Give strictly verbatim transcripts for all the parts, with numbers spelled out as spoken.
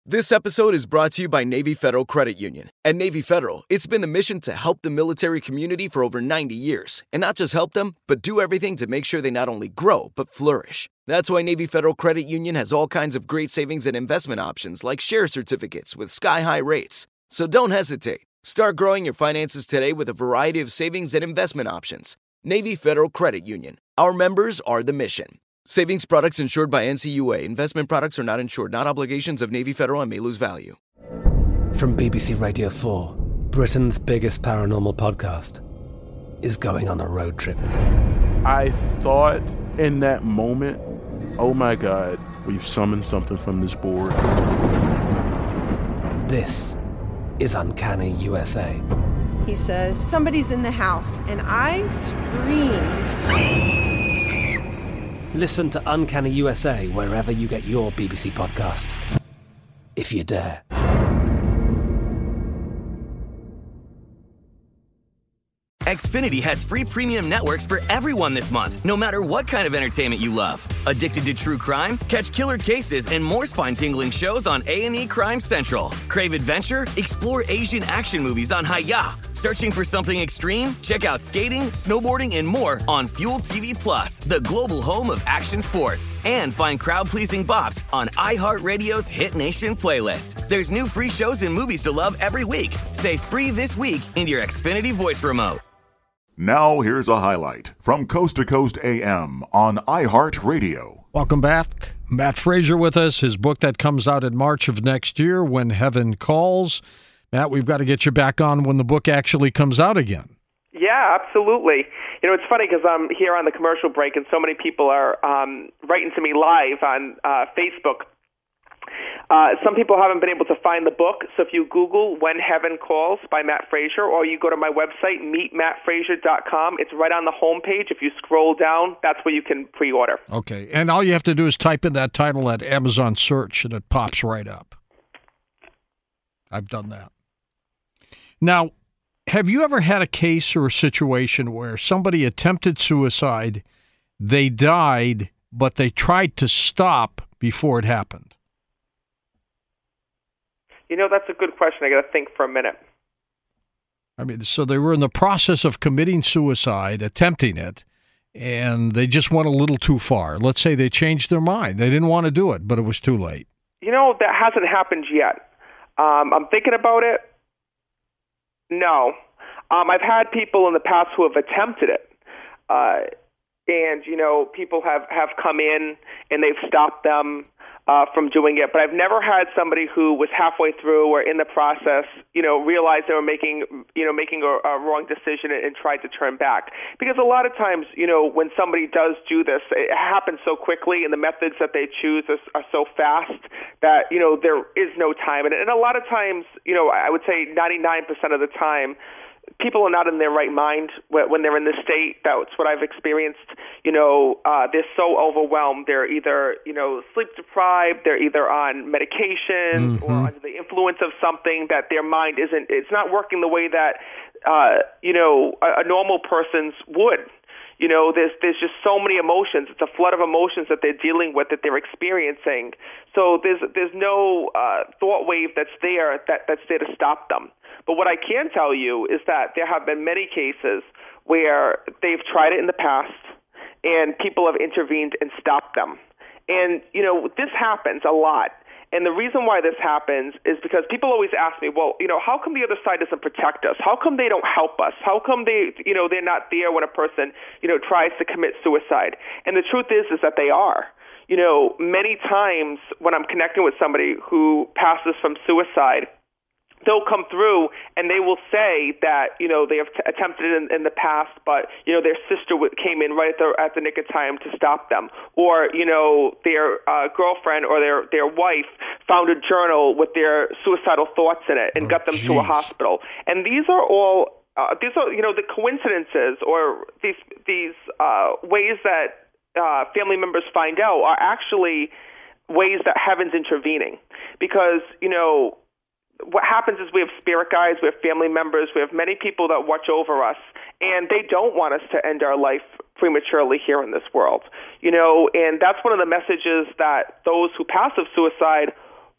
This episode is brought to you by Navy Federal Credit Union. At Navy Federal, it's been the mission to help the military community for over ninety years. And not just help them, but do everything to make sure they not only grow, but flourish. That's why Navy Federal Credit Union has all kinds of great savings and investment options like share certificates with sky-high rates. So don't hesitate. Start growing your finances today with a variety of savings and investment options. Navy Federal Credit Union. Our members are the mission. Savings products insured by N C U A. Investment products are not insured, not obligations of Navy Federal and may lose value. From B B C Radio four, Britain's biggest paranormal podcast is going on a road trip. I thought in that moment, oh my God, we've summoned something from this board. This is Uncanny U S A. He says, somebody's in the house, and I screamed. Listen to Uncanny U S A wherever you get your B B C podcasts, if you dare. Xfinity has free premium networks for everyone this month, no matter what kind of entertainment you love. Addicted to true crime? Catch killer cases and more spine-tingling shows on A and E Crime Central. Crave adventure? Explore Asian action movies on Hi-Ya. Searching for something extreme? Check out skating, snowboarding, and more on Fuel T V Plus, the global home of action sports. And find crowd-pleasing bops on iHeartRadio's Hit Nation playlist. There's new free shows and movies to love every week. Say free this week in your Xfinity voice remote. Now here's a highlight from Coast to Coast A M on iHeartRadio. Welcome back. Matt Fraser with us. His book that comes out in March of next year, When Heaven Calls. Matt, we've got to get you back on when the book actually comes out again. Yeah, absolutely. You know, it's funny because I'm here on the commercial break and so many people are um, writing to me live on uh, Facebook. Uh, some people haven't been able to find the book, so if you Google When Heaven Calls by Matt Fraser, or you go to my website, meet matt fraser dot com, it's right on the homepage. If you scroll down, that's where you can pre-order. Okay, and all you have to do is type in that title at Amazon search, and it pops right up. I've done that. Now, have you ever had a case or a situation where somebody attempted suicide, they died, but they tried to stop before it happened? You know, that's a good question. I got to think for a minute. I mean, so they were in the process of committing suicide, attempting it, and they just went a little too far. Let's say they changed their mind. They didn't want to do it, but it was too late. You know, that hasn't happened yet. Um, I'm thinking about it. No. Um, I've had people in the past who have attempted it. Uh, and, you know, people have, have come in and they've stopped them Uh, from doing it, but I've never had somebody who was halfway through or in the process, you know, realized they were making, you know, making a, a wrong decision and, and tried to turn back. Because a lot of times, you know, when somebody does do this, it happens so quickly, and the methods that they choose are, are so fast that, you know, there is no time. And, and a lot of times, you know, I would say ninety-nine percent of the time, people are not in their right mind when they're in this state. That's what I've experienced. You know, uh, they're so overwhelmed. They're either, you know, sleep deprived. They're either on medication mm-hmm. or under the influence of something that their mind isn't, it's not working the way that, uh, you know, a, a normal person's would. You know, there's there's just so many emotions. It's a flood of emotions that they're dealing with, that they're experiencing. So there's there's no uh, thought wave that's there that, that's there to stop them. But what I can tell you is that there have been many cases where they've tried it in the past and people have intervened and stopped them. And, you know, this happens a lot. And the reason why this happens is because people always ask me, well, you know, how come the other side doesn't protect us? How come they don't help us? How come they, you know, they're not there when a person, you know, tries to commit suicide? And the truth is, is that they are. You know, many times when I'm connecting with somebody who passes from suicide, they'll come through and they will say that, you know, they have t- attempted it in, in the past, but, you know, their sister w- came in right at the, at the nick of time to stop them. Or, you know, their uh, girlfriend or their, their wife found a journal with their suicidal thoughts in it and oh, got them geez. to a hospital. And these are all, uh, these are, you know, the coincidences or these, these uh, ways that uh, family members find out are actually ways that heaven's intervening. Because, you know, what happens is we have spirit guides, we have family members, we have many people that watch over us, and they don't want us to end our life prematurely here in this world. You know, and that's one of the messages that those who pass of suicide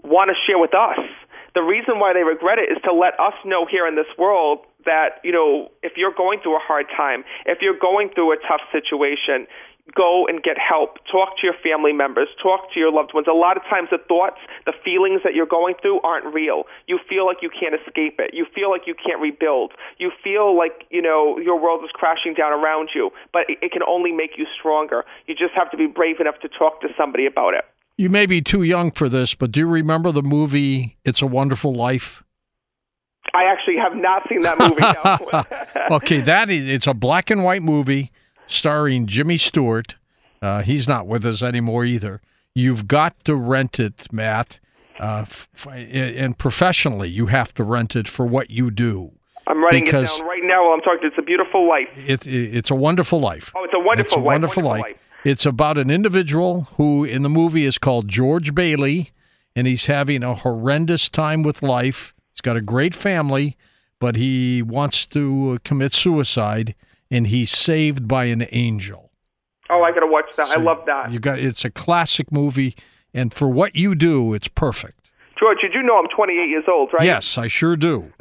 want to share with us. The reason why they regret it is to let us know here in this world that, you know, if you're going through a hard time, if you're going through a tough situation, go and get help. Talk to your family members. Talk to your loved ones. A lot of times the thoughts, the feelings that you're going through aren't real. You feel like you can't escape it. You feel like you can't rebuild. You feel like, you know, your world is crashing down around you, but it, it can only make you stronger. You just have to be brave enough to talk to somebody about it. You may be too young for this, but do you remember the movie It's a Wonderful Life? I actually have not seen that movie. No. Okay, that is, it's a black and white movie starring Jimmy Stewart. Uh, he's not with us anymore either. You've got to rent it, Matt, uh, f- and professionally you have to rent it for what you do. I'm writing it down right now while I'm talking. It's a beautiful life. It, it, it's a wonderful life. Oh, it's a wonderful it's a life. Wonderful, wonderful life. life. It's about an individual who in the movie is called George Bailey, and he's having a horrendous time with life. He's got a great family, but he wants to commit suicide, and he's saved by an angel. Oh, I got to watch that. So I love that. You got it's a classic movie, and for what you do, it's perfect. George, you do know I'm twenty-eight years old, right? Yes, I sure do.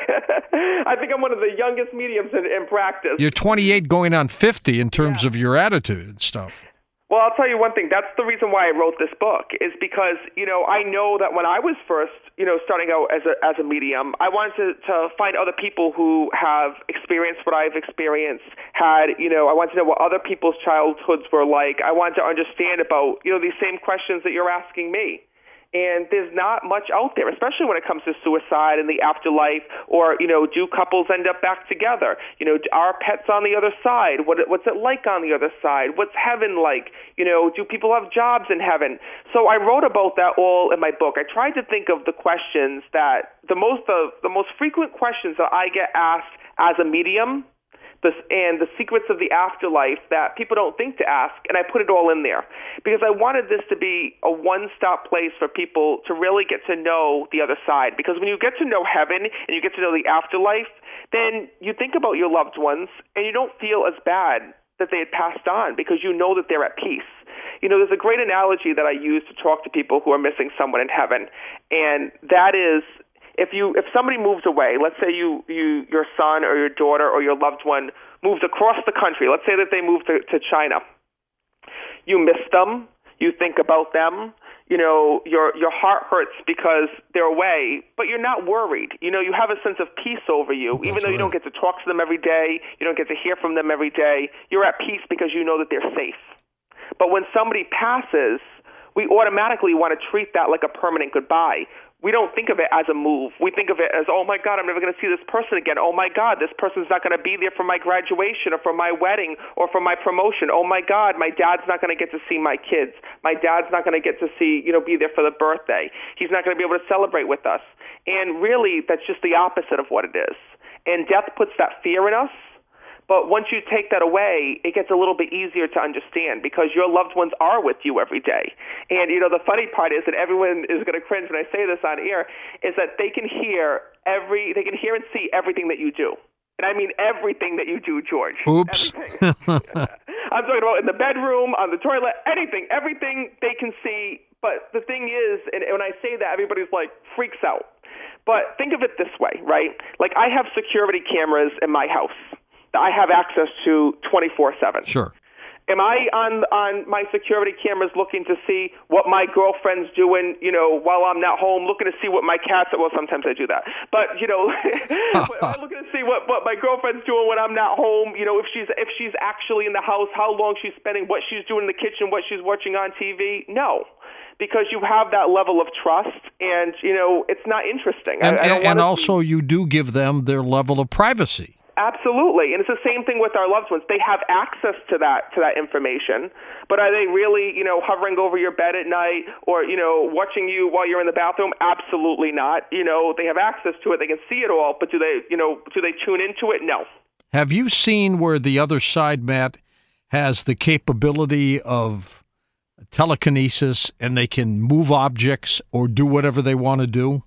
I think I'm one of the youngest mediums in, in practice. You're twenty-eight going on fifty in terms Yeah. of your attitude and stuff. Well, I'll tell you one thing. That's the reason why I wrote this book, is because, you know, I know that when I was first, you know, starting out as a as a medium, I wanted to, to find other people who have experienced what I've experienced, had, you know, I wanted to know what other people's childhoods were like. I wanted to understand about, you know, these same questions that you're asking me. And there's not much out there, especially when it comes to suicide and the afterlife, or, you know, do couples end up back together? You know, are pets on the other side? What, what's it like on the other side? What's heaven like? You know, do people have jobs in heaven? So I wrote about that all in my book. I tried to think of the questions that, the most of, the most frequent questions that I get asked as a medium, This, and the secrets of the afterlife that people don't think to ask, and I put it all in there because I wanted this to be a one-stop place for people to really get to know the other side. Because when you get to know heaven and you get to know the afterlife, then you think about your loved ones and you don't feel as bad that they had passed on because you know that they're at peace. You know, there's a great analogy that I use to talk to people who are missing someone in heaven, and that is, If you if somebody moves away, let's say you, you your son or your daughter or your loved one moves across the country. Let's say that they moved to, to China. You miss them. You think about them. You know, your your heart hurts because they're away, but you're not worried. You know, you have a sense of peace over you, That's even though you right. don't get to talk to them every day. You don't get to hear from them every day. You're at peace because you know that they're safe. But when somebody passes, we automatically want to treat that like a permanent goodbye. We don't think of it as a move. We think of it as, oh, my God, I'm never going to see this person again. Oh, my God, this person's not going to be there for my graduation or for my wedding or for my promotion. Oh, my God, my dad's not going to get to see my kids. My dad's not going to get to see, you know, be there for the birthday. He's not going to be able to celebrate with us. And really, that's just the opposite of what it is. And death puts that fear in us. But once you take that away, it gets a little bit easier to understand because your loved ones are with you every day. And, you know, the funny part is that everyone is going to cringe when I say this on air, is that they can hear every, they can hear and see everything that you do. And I mean everything that you do, George. Oops. I'm talking about in the bedroom, on the toilet, anything, everything they can see. But the thing is, and when I say that, everybody's like, freaks out. But think of it this way, right? Like I have security cameras in my house that I have access to twenty-four seven. Sure. Am I on on my security cameras looking to see what my girlfriend's doing, you know, while I'm not home, looking to see what my cat's, well, sometimes I do that. But, you know, am I looking to see what, what my girlfriend's doing when I'm not home, you know, if she's if she's actually in the house, how long she's spending, what she's doing in the kitchen, what she's watching on T V? No. Because you have that level of trust, and, you know, it's not interesting. And, I, I don't and, and wanna also see... you do give them their level of privacy. Absolutely, and it's the same thing with our loved ones. They have access to that to that information, but are they really, you know, hovering over your bed at night or, you know, watching you while you're in the bathroom? Absolutely not. You know, they have access to it. They can see it all, but do they, you know, do they tune into it? No. Have you seen where the other side, Matt, has the capability of telekinesis and they can move objects or do whatever they want to do?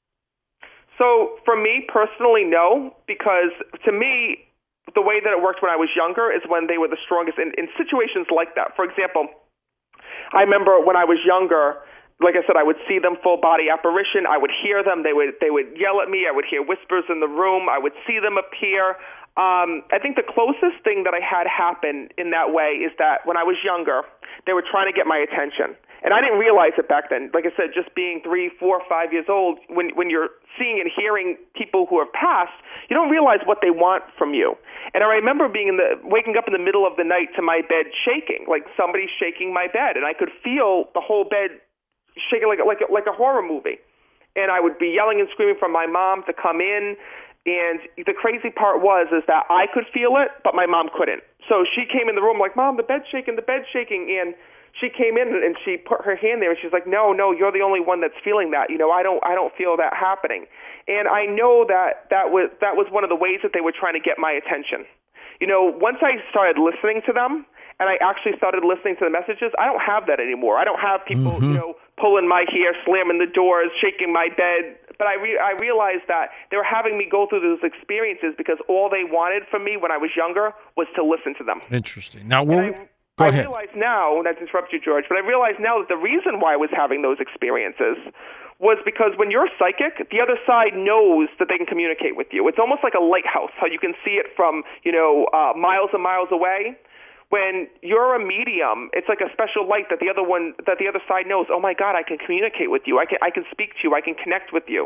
So for me personally, no, because to me, the way that it worked when I was younger is when they were the strongest in, in situations like that. For example, I remember when I was younger, like I said, I would see them full body apparition. I would hear them. They would they would yell at me. I would hear whispers in the room. I would see them appear. Um, I think the closest thing that I had happen in that way is that when I was younger, they were trying to get my attention. And I didn't realize it back then. Like I said, just being three, four, five years old, when when you're seeing and hearing people who have passed, you don't realize what they want from you. And I remember being in the waking up in the middle of the night to my bed shaking, like somebody shaking my bed, and I could feel the whole bed shaking like like like a horror movie. And I would be yelling and screaming for my mom to come in. And the crazy part was is that I could feel it, but my mom couldn't. So she came in the room like, "Mom, the bed's shaking, the bed's shaking," and she came in and she put her hand there and she's like, no, no, you're the only one that's feeling that. You know, I don't, I don't feel that happening. And I know that that was, that was one of the ways that they were trying to get my attention. You know, once I started listening to them and I actually started listening to the messages, I don't have that anymore. I don't have people, mm-hmm. you know, pulling my hair, slamming the doors, shaking my bed. But I, re- I realized that they were having me go through those experiences because all they wanted from me when I was younger was to listen to them. Interesting. Now, we're... Go I ahead. realize now, not to interrupt you, George, but I realize now that the reason why I was having those experiences was because when you're psychic, the other side knows that they can communicate with you. It's almost like a lighthouse, how you can see it from, you know, uh, miles and miles away. When you're a medium, it's like a special light that the other one, that the other side knows, oh my God, I can communicate with you. I can, I can speak to you. I can connect with you.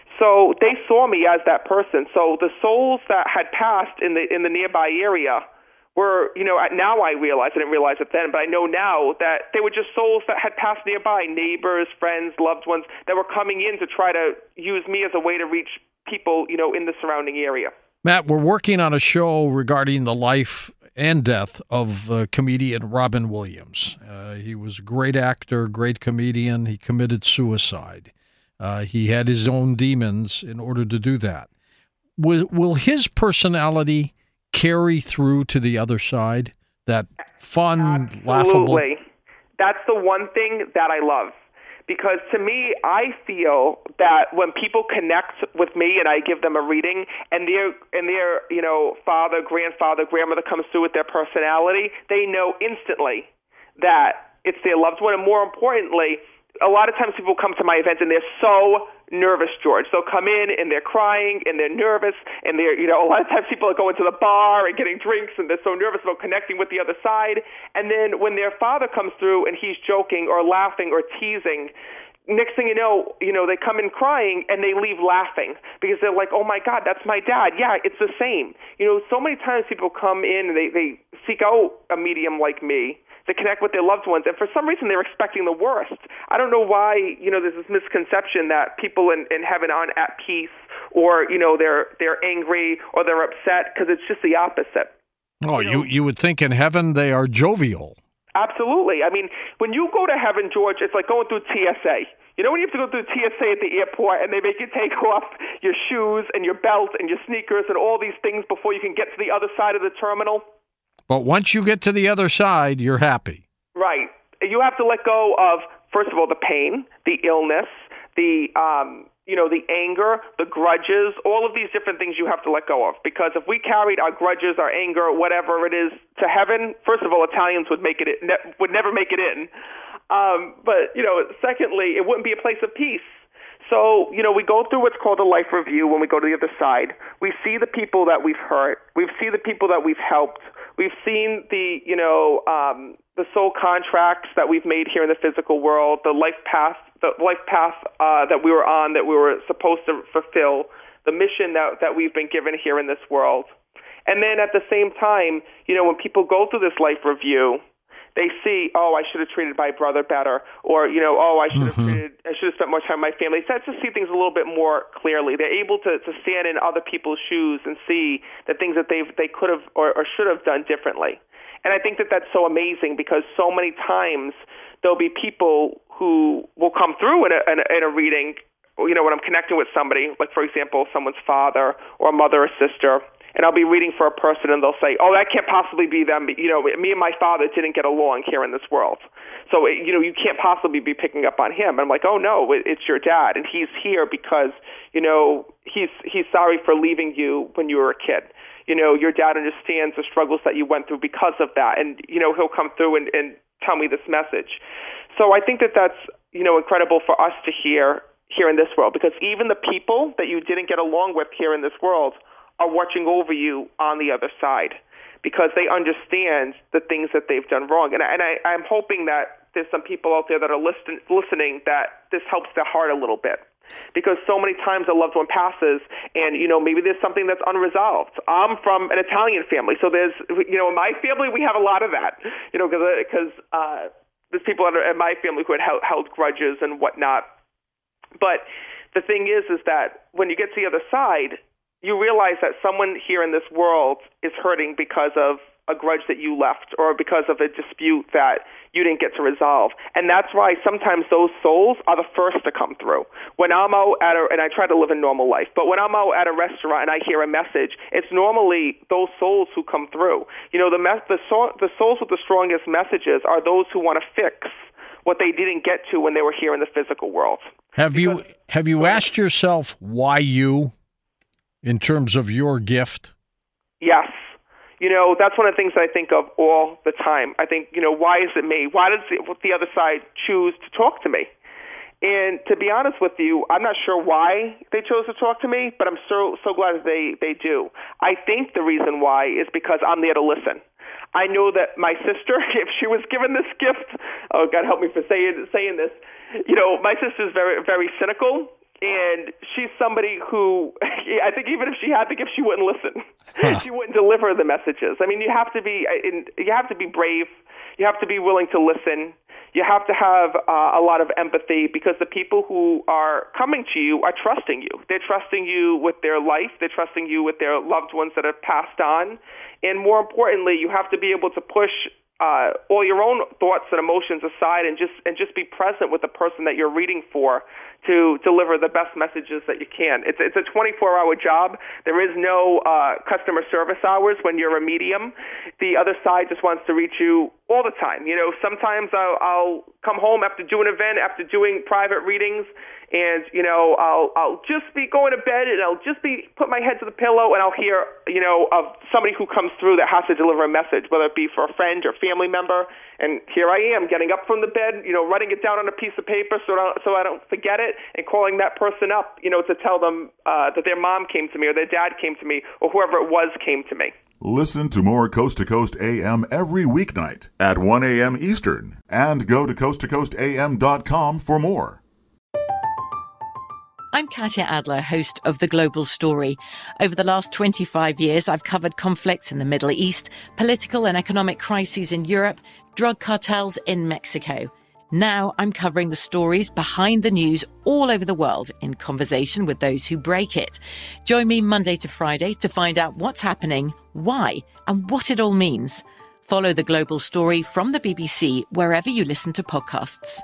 So they saw me as that person. So the souls that had passed in the in the nearby area were, you know, now I realize, I didn't realize it then, but I know now that they were just souls that had passed nearby, neighbors, friends, loved ones, that were coming in to try to use me as a way to reach people, you know, in the surrounding area. Matt, we're working on a show regarding the life and death of uh, comedian Robin Williams. Uh, he was a great actor, great comedian. He committed suicide. Uh, he had his own demons in order to do that. Will, will his personality carry through to the other side? That fun, Absolutely. laughable... That's the one thing that I love. Because to me, I feel that when people connect with me and I give them a reading and their, and their you know, father, grandfather, grandmother comes through with their personality, they know instantly that it's their loved one. And more importantly, a lot of times people come to my events and they're so nervous, George. They'll come in and they're crying and they're nervous and they're, you know, a lot of times people are going to the bar and getting drinks and they're so nervous about connecting with the other side. And then when their father comes through and he's joking or laughing or teasing, next thing you know, you know, they come in crying and they leave laughing because they're like, oh my God, that's my dad. Yeah, it's the same. You know, so many times people come in and they, they seek out a medium like me to connect with their loved ones, and for some reason they're expecting the worst. I don't know why, you know, there's this misconception that people in, in heaven aren't at peace, or, you know, they're they're angry or they're upset, because it's just the opposite. Oh, you, know, you you would think in heaven they are jovial. Absolutely. I mean, when you go to heaven, George, it's like going through T S A. You know when you have to go through T S A at the airport and they make you take off your shoes and your belt and your sneakers and all these things before you can get to the other side of the terminal? But once you get to the other side, you're happy. Right. You have to let go of, first of all, the pain, the illness, the um, you know, the anger, the grudges, all of these different things you have to let go of. Because if we carried our grudges, our anger, whatever it is, to heaven, first of all, Italians would make it ne- would never make it in. Um, but you know, secondly, it wouldn't be a place of peace. So, you know, we go through what's called a life review when we go to the other side. We see the people that we've hurt. We see the people that we've helped. We've seen the, you know, um, the soul contracts that we've made here in the physical world, the life path, the life path uh, that we were on, that we were supposed to fulfill, the mission that, that we've been given here in this world. And then at the same time, you know, when people go through this life review, they see, oh, I should have treated my brother better, or, you know, oh, I should have mm-hmm. treated, I should have spent more time with my family. So that's to see things a little bit more clearly. They're able to, to stand in other people's shoes and see the things that they they could have or, or should have done differently. And I think that that's so amazing, because so many times there'll be people who will come through in a, in a, in a reading, you know, when I'm connecting with somebody, like, for example, someone's father or mother or sister, and I'll be reading for a person, and they'll say, oh, that can't possibly be them. You know, me and my father didn't get along here in this world. So, you know, you can't possibly be picking up on him. And I'm like, oh, no, it's your dad. And he's here because, you know, he's he's sorry for leaving you when you were a kid. You know, your dad understands the struggles that you went through because of that. And, you know, he'll come through and, and tell me this message. So I think that that's, you know, incredible for us to hear here in this world, because even the people that you didn't get along with here in this world are watching over you on the other side, because they understand the things that they've done wrong. And, I, and I, I'm hoping that there's some people out there that are listen, listening that this helps their heart a little bit. Because so many times a loved one passes and, you know, maybe there's something that's unresolved. I'm from an Italian family, so there's, you know, in my family we have a lot of that, you know, because uh, there's people in my family who had held, held grudges and whatnot. But the thing is, is that when you get to the other side, you realize that someone here in this world is hurting because of a grudge that you left or because of a dispute that you didn't get to resolve. And that's why sometimes those souls are the first to come through. When I'm out at a, and I try to live a normal life, but when I'm out at a restaurant and I hear a message, it's normally those souls who come through. You know, the, me- the, soul, the souls with the strongest messages are those who want to fix what they didn't get to when they were here in the physical world. Have because, you have you asked yourself why you, in terms of your gift? Yes. You know, that's one of the things I think of all the time. I think, you know, why is it me? Why does the, the other side choose to talk to me? And to be honest with you, I'm not sure why they chose to talk to me, but I'm so so glad that they, they do. I think the reason why is because I'm there to listen. I know that my sister, if she was given this gift, oh, God help me for saying saying this, you know, my sister's very, very cynical. And she's somebody who, I think even if she had the gift, she wouldn't listen. Huh. She wouldn't deliver the messages. I mean, you have to be, you have to be brave. You have to be willing to listen. You have to have uh, a lot of empathy, because the people who are coming to you are trusting you. They're trusting you with their life. They're trusting you with their loved ones that have passed on. And more importantly, you have to be able to push Uh, all your own thoughts and emotions aside, and just and just be present with the person that you're reading for to deliver the best messages that you can. It's it's a twenty-four hour job. There is no uh, customer service hours when you're a medium. The other side just wants to reach you all the time. You know, sometimes I'll, I'll come home after doing an event, after doing private readings, and you know I'll I'll just be going to bed, and I'll just be put my head to the pillow, and I'll hear you know of somebody who comes through that has to deliver a message, whether it be for a friend or family member. And here I am, getting up from the bed, you know, writing it down on a piece of paper so I don't, so I don't forget it, and calling that person up, you know, to tell them uh, that their mom came to me or their dad came to me or whoever it was came to me. Listen to more Coast to Coast A M every weeknight at one a.m. Eastern, and go to coast to coast a m dot com for more. I'm Katya Adler, host of The Global Story. Over the last twenty-five years, I've covered conflicts in the Middle East, political and economic crises in Europe, drug cartels in Mexico. Now I'm covering the stories behind the news all over the world in conversation with those who break it. Join me Monday to Friday to find out what's happening, why, and what it all means. Follow The Global Story from the B B C wherever you listen to podcasts.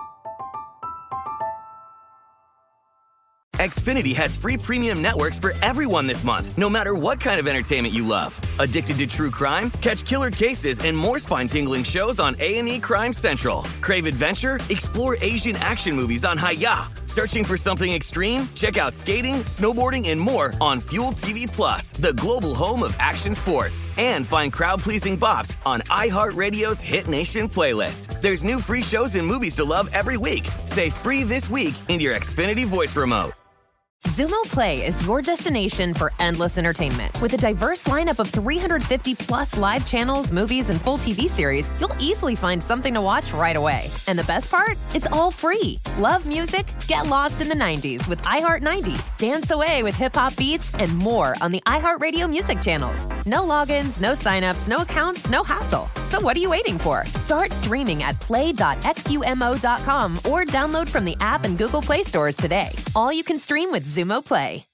Xfinity has free premium networks for everyone this month, no matter what kind of entertainment you love. Addicted to true crime? Catch killer cases and more spine-tingling shows on A and E Crime Central. Crave adventure? Explore Asian action movies on Hi-Ya. Searching for something extreme? Check out skating, snowboarding, and more on Fuel T V Plus, the global home of action sports. And find crowd-pleasing bops on iHeartRadio's Hit Nation playlist. There's new free shows and movies to love every week. Say free this week in your Xfinity voice remote. Xumo Play is your destination for endless entertainment. With a diverse lineup of three hundred fifty plus live channels, movies, and full T V series, you'll easily find something to watch right away. And the best part? It's all free. Love music? Get lost in the nineties with iHeart nineties. Dance away with hip-hop beats and more on the iHeartRadio music channels. No logins, no signups, no accounts, no hassle. So what are you waiting for? Start streaming at play dot xumo dot com or download from the app and Google Play stores today. All you can stream with Xumo Play.